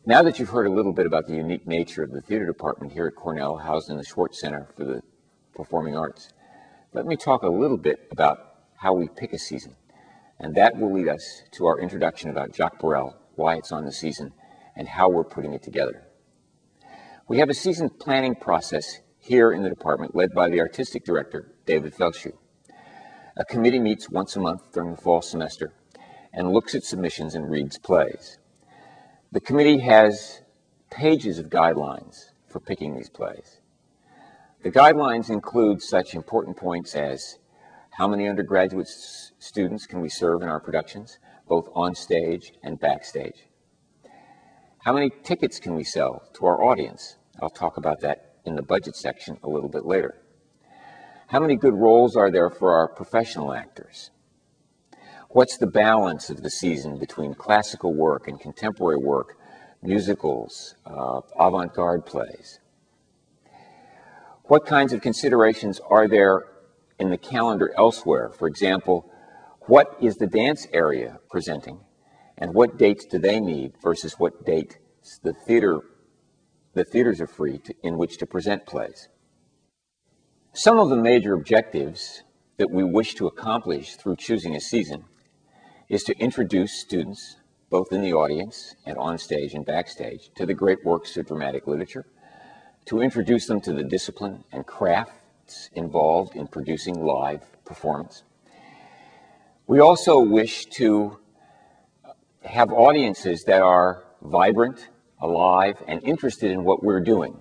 Now that you've heard a little bit about the unique nature of the theater department here at Cornell, housed in the Schwartz Center for the Performing Arts, let me talk a little bit about how we pick a season. And that will lead us to our introduction about Jacques Borel, why it's on the season, and how we're putting it together. We have a season planning process here in the department led by the artistic director, David Feldschuh. A committee meets once a month during the fall semester and looks at submissions and reads plays. The committee has pages of guidelines for picking these plays. The guidelines include such important points as how many undergraduate students can we serve in our productions, both on stage and backstage? How many tickets can we sell to our audience? I'll talk about that in the budget section a little bit later. How many good roles are there for our professional actors? What's the balance of the season between classical work and contemporary work, musicals, avant-garde plays? What kinds of considerations are there in the calendar elsewhere? For example, what is the dance area presenting, and what dates do they need versus what date the theaters are free in which to present plays? Some of the major objectives that we wish to accomplish through choosing a season is to introduce students, both in the audience and on stage and backstage, to the great works of dramatic literature, to introduce them to the discipline and crafts involved in producing live performance. We also wish to have audiences that are vibrant, alive, and interested in what we're doing.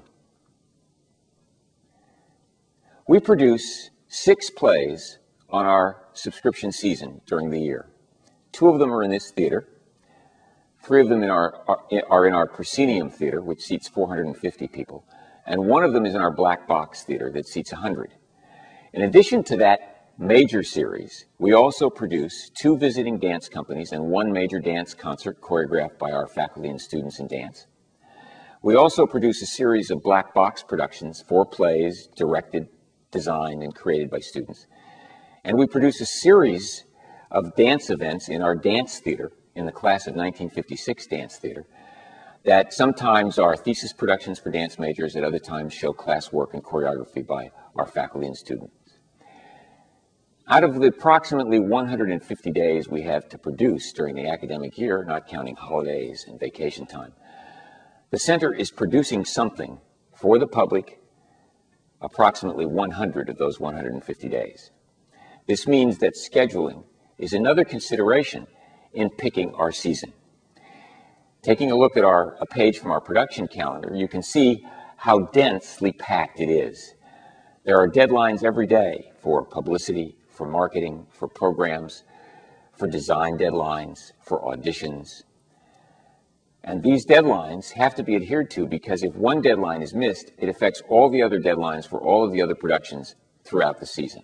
We produce 6 plays on our subscription season during the year. 2 of them are in this theater. 3 of them are in our proscenium theater, which seats 450 people. And 1 of them is in our black box theater that seats 100. In addition to that major series, we also produce 2 visiting dance companies and 1 major dance concert choreographed by our faculty and students in dance. We also produce a series of black box productions, 4 plays directed, designed, and created by students. And we produce a series of dance events in our dance theater, in the class of 1956 dance theater, that sometimes are thesis productions for dance majors, at other times show class work and choreography by our faculty and students. Out of the approximately 150 days we have to produce during the academic year, not counting holidays and vacation time, the center is producing something for the public approximately 100 of those 150 days. This means that scheduling is another consideration in picking our season. Taking a look at a page from our production calendar, you can see how densely packed it is. There are deadlines every day for publicity, for marketing, for programs, for design deadlines, for auditions. And these deadlines have to be adhered to because if one deadline is missed, it affects all the other deadlines for all of the other productions throughout the season.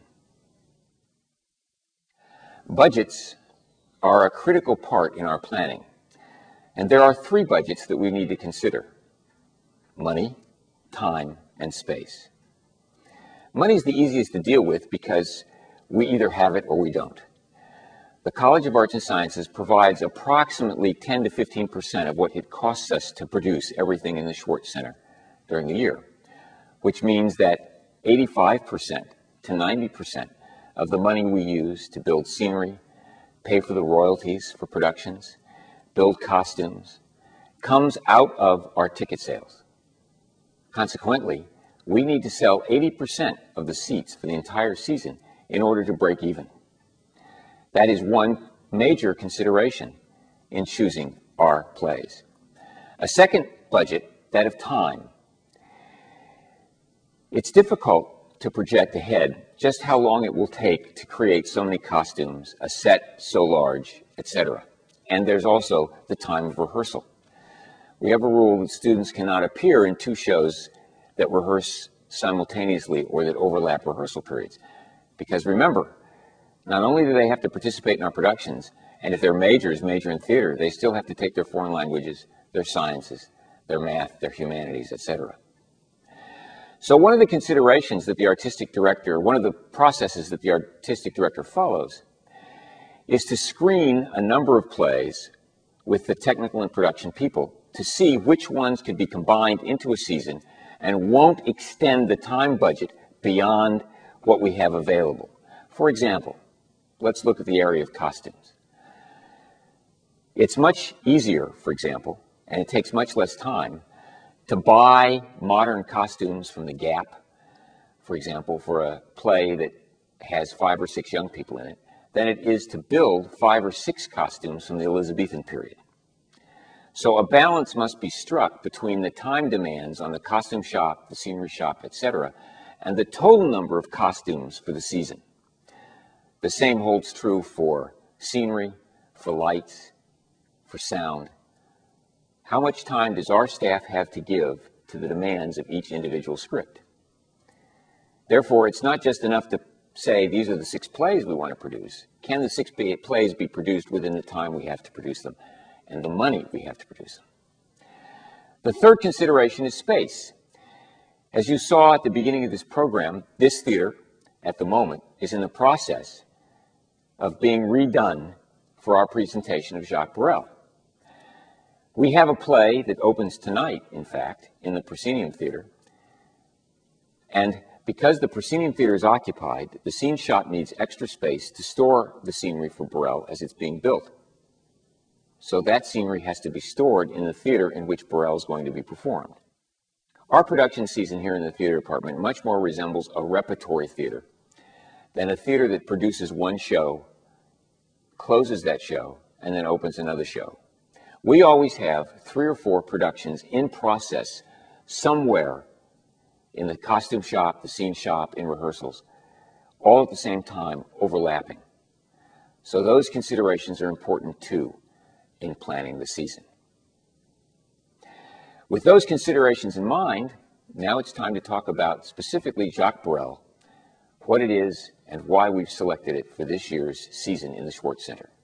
Budgets are a critical part in our planning. And there are 3 budgets that we need to consider: money, time, and space. Money is the easiest to deal with because we either have it or we don't. The College of Arts and Sciences provides approximately 10 to 15% of what it costs us to produce everything in the Schwartz Center during the year, which means that 85% to 90% of the money we use to build scenery, pay for the royalties for productions, build costumes, comes out of our ticket sales. Consequently, we need to sell 80% of the seats for the entire season in order to break even. That is one major consideration in choosing our plays. A second budget, that of time. It's difficult to project ahead just how long it will take to create so many costumes, a set so large, etc. And there's also the time of rehearsal. We have a rule that students cannot appear in 2 shows that rehearse simultaneously or that overlap rehearsal periods. Because remember, not only do they have to participate in our productions, and if they're major in theater, they still have to take their foreign languages, their sciences, their math, their humanities, etc. So one of the considerations that the artistic director, one of the processes that the artistic director follows is to screen a number of plays with the technical and production people to see which ones could be combined into a season and won't extend the time budget beyond what we have available. For example, let's look at the area of costumes. It's much easier, for example, and it takes much less time to buy modern costumes from the Gap, for example, for a play that has 5 or 6 young people in it, than it is to build 5 or 6 costumes from the Elizabethan period. So a balance must be struck between the time demands on the costume shop, the scenery shop, etc., and the total number of costumes for the season. The same holds true for scenery, for lights, for sound. How much time does our staff have to give to the demands of each individual script? Therefore, it's not just enough to say these are the 6 plays we want to produce. Can the 6 plays be produced within the time we have to produce them and the money we have to produce them? The third consideration is space. As you saw at the beginning of this program, this theater, at the moment, is in the process of being redone for our presentation of Jacques Brel. We have a play that opens tonight, in fact, in the Proscenium Theater, and because the Proscenium Theater is occupied, the scene shop needs extra space to store the scenery for Brel as it's being built. So that scenery has to be stored in the theater in which Brel is going to be performed. Our production season here in the theater department much more resembles a repertory theater than a theater that produces one show, closes that show, and then opens another show. We always have 3 or 4 productions in process somewhere in the costume shop, the scene shop, in rehearsals, all at the same time, overlapping. So those considerations are important too in planning the season. With those considerations in mind, now it's time to talk about specifically Jacques Brel, what it is, and why we've selected it for this year's season in the Schwartz Center.